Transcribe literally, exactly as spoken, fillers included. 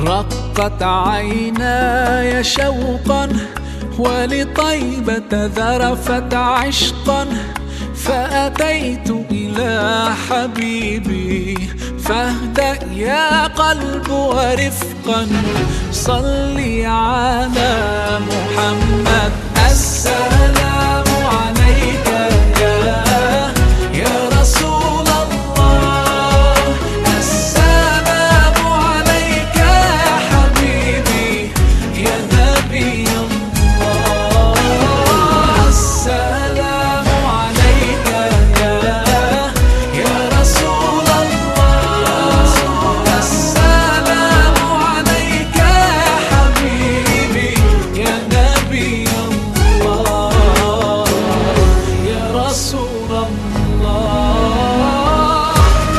رقت عيناي شوقا ولطيبة ذرفت عشقا، فأتيت إلى حبيبي فاهدأ يا قلب ورفقا. صلي على محمد. السلام